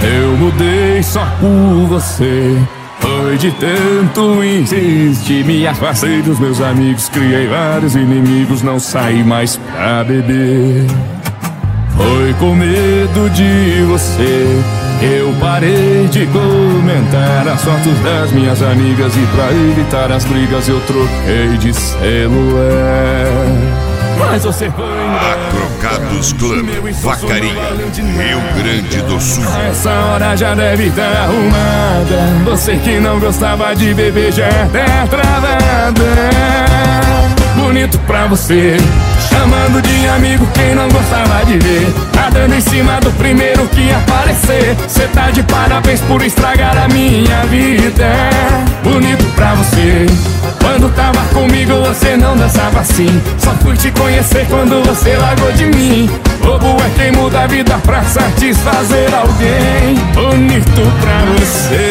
Eu mudei só por você. Foi de tanto insistir, me afastei dos meus amigos, criei vários inimigos, não saí mais pra beber. Foi com medo de você, eu parei de comentar as fotos das minhas amigas, e pra evitar as brigas eu troquei de celular. Mas você foi Trocados Club, Vacaria, Rio Grande do Sul. A essa hora já deve estar arrumada. Você que não gostava de beber já tá travada. Bonito pra você, chamando de amigo quem não gostava de ver. Tá dando em cima do primeiro que aparecer. Cê tá de parabéns por estragar a minha vida. Bonito pra você, quando tava comigo você não dançava assim. Só fui te conhecer quando você largou de mim. Bobo é quem muda a vida pra satisfazer alguém. Bonito pra você.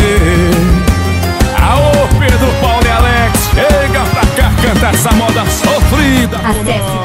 Aô, Pedro, Paulo e Alex, chega pra cá cantar essa moda sofrida. Acesse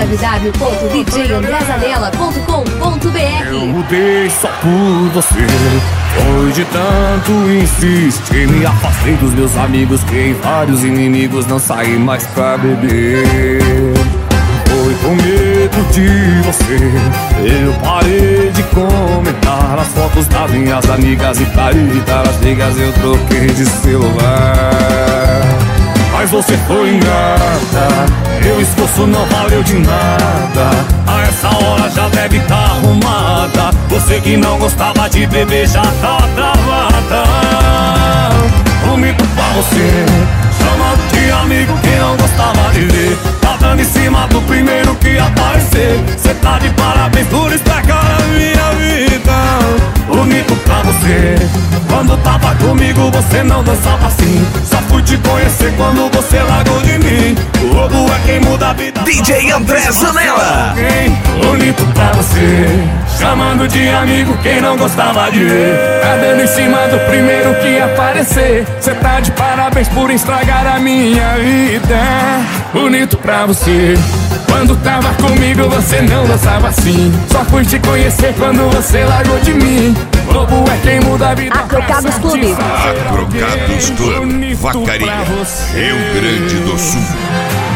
www.djandrezanella.com.br. Eu mudei só por você. Foi de tanto insistir, me afastei dos meus amigos, criei vários inimigos, não saí mais pra beber. Foi com medo de você, eu parei de comentar as fotos das minhas amigas, e pra evitar as brigas eu troquei de celular. Mas você foi ingrata, meu esforço não valeu de nada. A essa hora já deve estar arrumada. Você que não gostava de beber já tá travada. Bonito pra você, chamando de amigo quem não gostava de ver. Tá dando em cima do primeiro que aparecer. Cê tá de parabéns por estragar a minha vida. Bonito pra você, quando tava comigo você não dançava assim. Só fui te conhecer quando você largou de mim. O bobo é quem muda a vida. DJ André Zanella. Bonito pra você, chamando de amigo quem não gostava de ver. Tá dando em cima do primeiro que aparecer. Cê tá de parabéns por estragar a minha vida. Bonito pra você, quando tava comigo você não dançava assim. Só fui te conhecer quando você largou de mim. Bobo é quem muda a vida. Trocados Clube. Trocados Club, Vacaria, Rio Grande do Sul.